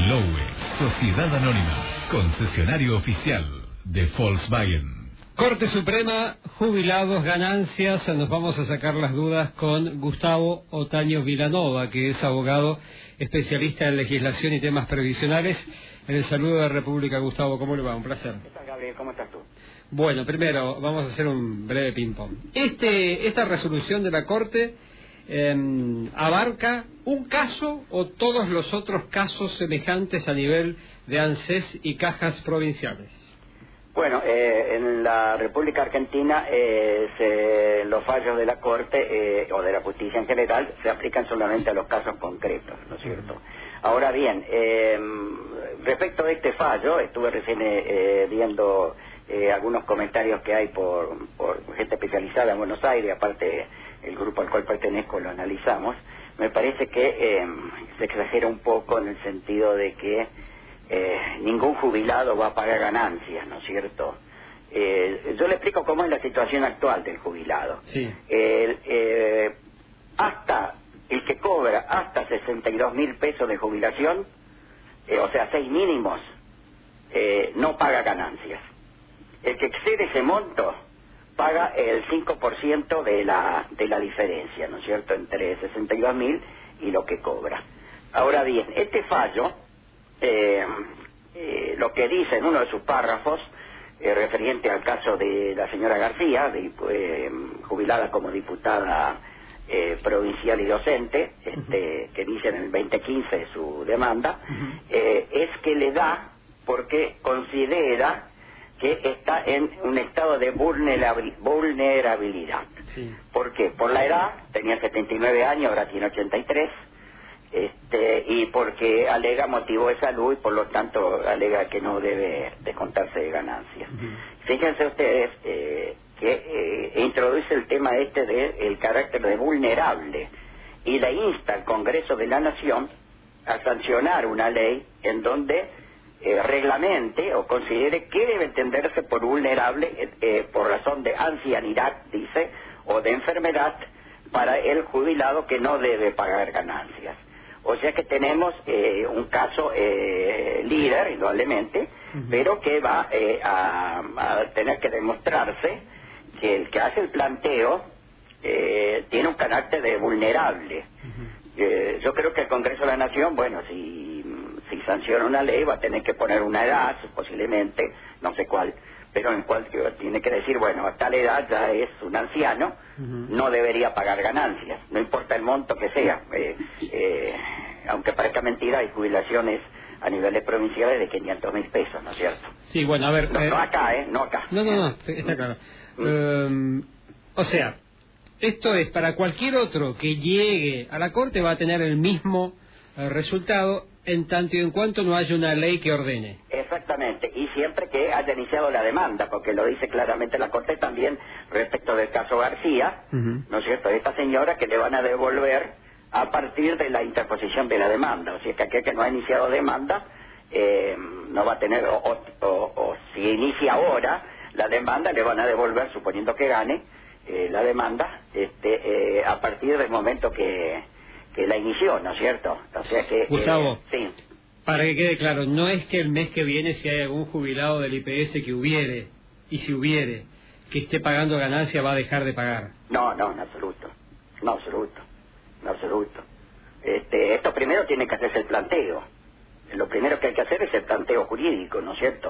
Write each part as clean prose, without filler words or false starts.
Lowe, Sociedad Anónima, concesionario oficial de Volkswagen. Corte Suprema, jubilados, ganancias. Nos vamos a sacar las dudas con Gustavo Otaño Vilanova, que es abogado especialista en legislación y temas previsionales. En el saludo de República, Gustavo, ¿cómo le va? Un placer. ¿Qué tal, Gabriel? ¿Cómo estás tú? Bueno, primero vamos a hacer un breve ping-pong. Esta resolución de la Corte abarca un caso o todos los otros casos semejantes a nivel de ANSES y cajas provinciales. Bueno, en la República Argentina los fallos de la Corte o de la justicia en general se aplican solamente a los casos concretos, ¿no es cierto? Ahora bien, respecto a este fallo, estuve recién viendo algunos comentarios que hay por gente especializada en Buenos Aires, aparte el grupo al cual pertenezco lo analizamos. Me parece que se exagera un poco en el sentido de que ningún jubilado va a pagar ganancias, ¿no es cierto? Yo le explico cómo es la situación actual del jubilado. Sí. Hasta el que cobra hasta 62.000 pesos de jubilación, o sea, 6 mínimos, no paga ganancias. El que excede ese monto paga el 5% de la diferencia, ¿no es cierto?, entre 62.000 y lo que cobra. Ahora bien, este fallo, lo que dice en uno de sus párrafos, referente al caso de la señora García, jubilada como diputada provincial y docente, que dice en el 2015 su demanda, es que le da porque considera que está en un estado de vulnerabilidad. Sí. ¿Por qué? Por la edad, tenía 79 años, ahora tiene 83, y porque alega motivo de salud y por lo tanto alega que no debe descontarse de ganancias. Fíjense ustedes que introduce el tema del carácter de vulnerable y le insta al Congreso de la Nación a sancionar una ley en donde reglamente o considere que debe entenderse por vulnerable por razón de ancianidad, dice, o de enfermedad para el jubilado que no debe pagar ganancias. O sea que tenemos un caso líder, indudablemente, pero que va a tener que demostrarse que el que hace el planteo tiene un carácter de vulnerable. Yo creo que el Congreso de la Nación, bueno, si sanciona una ley va a tener que poner una edad, posiblemente, no sé cuál, pero en cual tiene que decir, bueno, a tal edad ya es un anciano, no debería pagar ganancias, no importa el monto que sea, aunque parezca mentira, hay jubilaciones a niveles provinciales de 500.000 pesos, ¿no es cierto? Sí, bueno, a ver... No acá, no acá. No, está claro. O sea, esto es para cualquier otro que llegue a la Corte va a tener el mismo resultado en tanto y en cuanto no haya una ley que ordene. Exactamente, y siempre que haya iniciado la demanda, porque lo dice claramente la Corte también respecto del caso García, ¿no es cierto?, esta señora que le van a devolver a partir de la interposición de la demanda, o sea que aquel que no ha iniciado demanda no va a tener, o si inicia ahora la demanda le van a devolver, suponiendo que gane la demanda, a partir del momento que la inició, ¿no es cierto? O sea que... Gustavo, sí. Para que quede claro, no es que el mes que viene si hay algún jubilado del IPS que hubiere, y si hubiere, que esté pagando ganancia va a dejar de pagar. No, en absoluto. En absoluto. Esto primero tiene que hacerse el planteo. Lo primero que hay que hacer es el planteo jurídico, ¿no es cierto?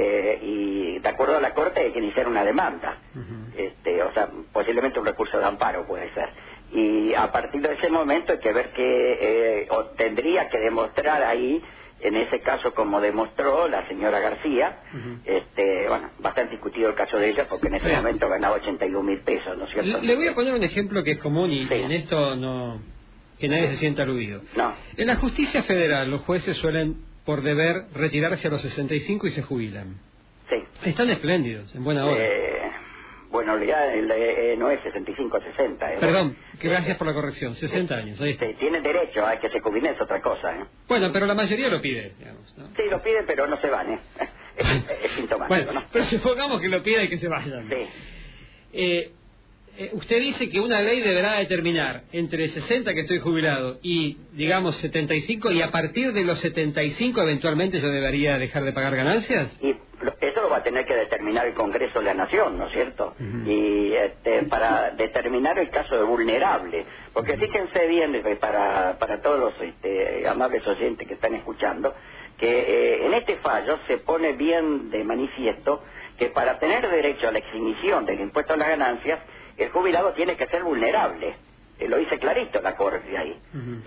Y de acuerdo a la Corte hay que iniciar una demanda. O sea, posiblemente un recurso de amparo puede ser. Y a partir de ese momento hay que ver que tendría que demostrar ahí, en ese caso como demostró la señora García, bueno, bastante discutido el caso de ella porque en ese momento ganaba 81.000 pesos, ¿no es cierto? Le voy a poner un ejemplo que es común y en esto no, que nadie se sienta aludido. No. En la justicia federal los jueces suelen por deber retirarse a los 65 y se jubilan. Sí. Están espléndidos, en buena hora. Bueno, ya no es 65, 60. Perdón, que gracias por la corrección, 60 años, ahí está. Tienen derecho a que se jubilen, es otra cosa, Bueno, pero la mayoría lo pide, digamos, ¿no? Sí, lo piden, pero no se van, es sintomático, bueno, ¿no? pero supongamos que lo pida y que se vayan. Sí. Usted dice que una ley deberá determinar entre 60 que estoy jubilado y, digamos, 75, y a partir de los 75 eventualmente yo debería dejar de pagar ganancias. Y eso lo va a tener que determinar el Congreso de la Nación, ¿no es cierto? Y para determinar el caso de vulnerable, porque fíjense bien, para todos los amables oyentes que están escuchando, que en este fallo se pone bien de manifiesto que para tener derecho a la exhibición del impuesto a las ganancias, el jubilado tiene que ser vulnerable. Lo dice clarito la Corte ahí.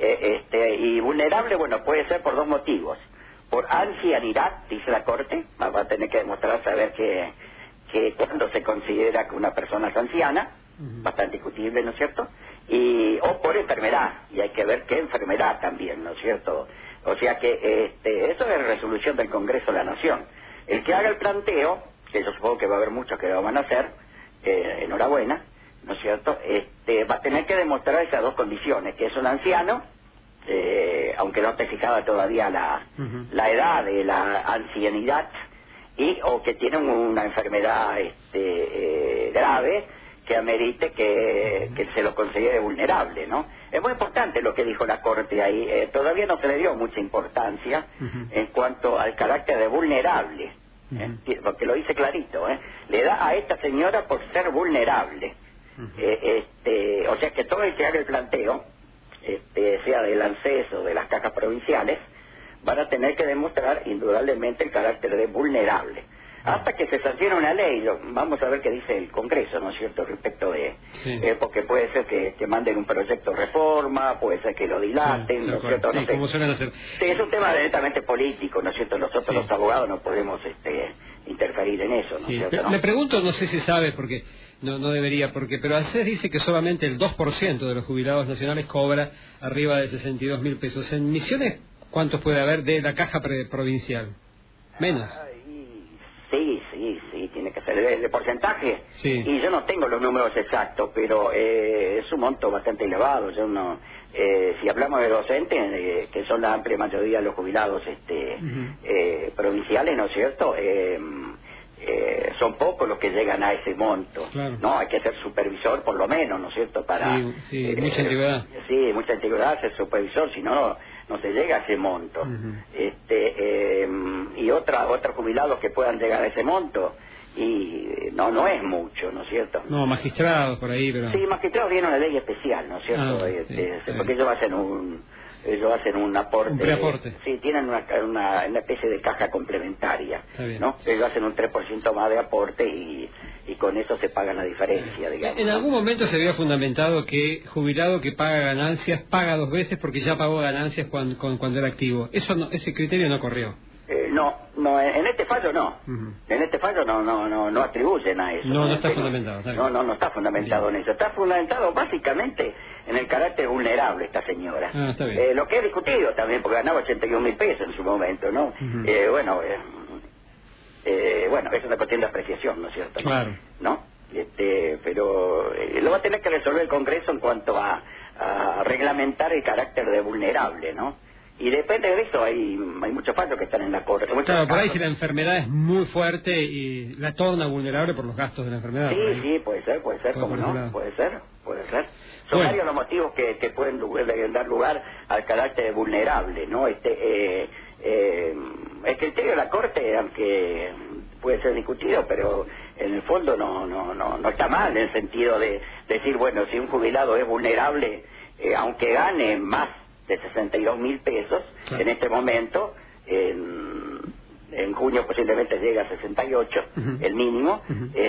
Y vulnerable, bueno, puede ser por dos motivos. Por ancianidad, dice la Corte, va a tener que demostrar saber que cuando se considera que una persona es anciana, bastante discutible, ¿no es cierto? O por enfermedad, y hay que ver qué enfermedad también, ¿no es cierto? O sea que eso es resolución del Congreso de la Nación. El que haga el planteo, que yo supongo que va a haber muchos que lo van a hacer, enhorabuena, ¿no es cierto? Va a tener que demostrar esas dos condiciones, que es un anciano, aunque no esté fijada todavía la edad de la ancianidad, o que tiene una enfermedad grave que amerite que se lo considere vulnerable, ¿no? Es muy importante lo que dijo la Corte ahí. Todavía no se le dio mucha importancia en cuanto al carácter de vulnerable, porque lo dice clarito, le da a esta señora por ser vulnerable. O sea que todo el que haga el planteo, sea del ANSES o de las cajas provinciales, van a tener que demostrar indudablemente el carácter de vulnerable. Hasta que se sancione una ley, vamos a ver qué dice el Congreso, ¿no es cierto?, respecto de... porque puede ser que manden un proyecto de reforma, puede ser que lo dilaten, ¿no es cierto? No sé. Como suelen hacer. Sí, es un tema directamente político, ¿no es cierto? Nosotros los abogados no podemos interferir en eso, ¿no es cierto? ¿No? Le pregunto, no sé si sabe, porque no debería, pero ANSES dice que solamente el 2% de los jubilados nacionales cobra arriba de 62.000 pesos. En Misiones, ¿cuántos puede haber de la caja provincial? Menos. Sí, tiene que ser el porcentaje. Sí. Y yo no tengo los números exactos, pero es un monto bastante elevado. Yo no, si hablamos de docentes, que son la amplia mayoría de los jubilados provinciales, ¿no es cierto? Son pocos los que llegan a ese monto. Claro. No, hay que ser supervisor por lo menos, ¿no es cierto? Para mucha antigüedad. Sí, mucha antigüedad, ser supervisor, si no se llega a ese monto. Y otros jubilados que puedan llegar a ese monto, y no es mucho, ¿no es cierto? No, magistrados por ahí, pero... Sí, magistrados viene una ley especial, ¿no es cierto? Porque ellos hacen un aporte. Un preaporte. Sí, tienen una especie de caja complementaria, ¿no? Ellos hacen un 3% más de aporte y con eso se paga la diferencia, digamos. En algún momento se había fundamentado que jubilado que paga ganancias paga dos veces porque ya pagó ganancias cuando era activo. Ese criterio no corrió. No, en este fallo no. En este fallo no atribuyen a eso. No está fundamentado. No está fundamentado en eso. Está fundamentado básicamente en el carácter vulnerable esta señora. Está bien. Lo que he discutido también, porque ganaba 81.000 pesos en su momento, ¿no? Bueno, es una cuestión de apreciación, ¿no es cierto? Claro. ¿No? Pero lo va a tener que resolver el Congreso en cuanto a reglamentar el carácter de vulnerable, ¿no? Y depende de eso, hay muchos fallos que están en la Corte. Claro, por ahí si la enfermedad es muy fuerte y la torna vulnerable por los gastos de la enfermedad. Sí, puede ser, ¿cómo no? Puede ser. Son varios los motivos que pueden dar lugar al carácter vulnerable, ¿no? El criterio de la Corte, aunque puede ser discutido, pero en el fondo no está mal, en el sentido de decir, bueno, si un jubilado es vulnerable, aunque gane más de 62.000 pesos, en este momento, en junio posiblemente llega a 68, el mínimo,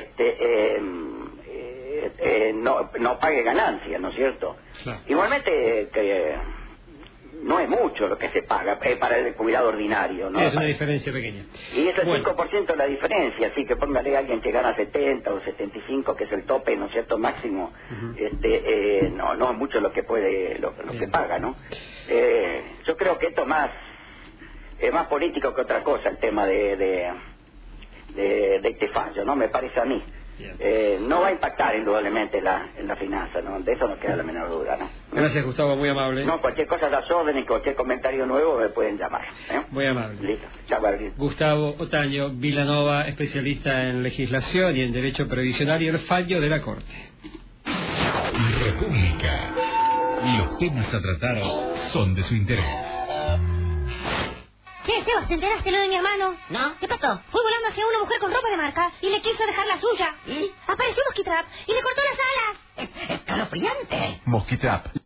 no pague ganancias, ¿no es cierto? Igualmente, que no es mucho lo que se paga para el jubilado ordinario, ¿no? Es una diferencia pequeña. Y es el 5% la diferencia, así que póngale a alguien que gana 70 o 75, que es el tope, ¿no es cierto?, máximo, no es mucho lo que se paga, ¿no? Yo creo que esto es más político que otra cosa, el tema de este fallo, ¿no? Me parece a mí. No va a impactar indudablemente en la finanza, ¿no? De eso no queda la menor duda, ¿no? Gracias, Gustavo, muy amable. No, cualquier cosa a las órdenes, cualquier comentario nuevo me pueden llamar. Muy amable. Listo. Chao, Gabriel. Gustavo Otaño Vilanova, especialista en legislación y en derecho previsional y el fallo de la Corte. República. Los temas a tratar son de su interés. Che, Sebas, ¿te enteraste lo de mi hermano? ¿No? ¿Qué pasó? Fue volando hacia una mujer con ropa de marca y le quiso dejar la suya. ¿Y? Apareció Mosquitrap y le cortó las alas. Escalofriante. Mosquitrap.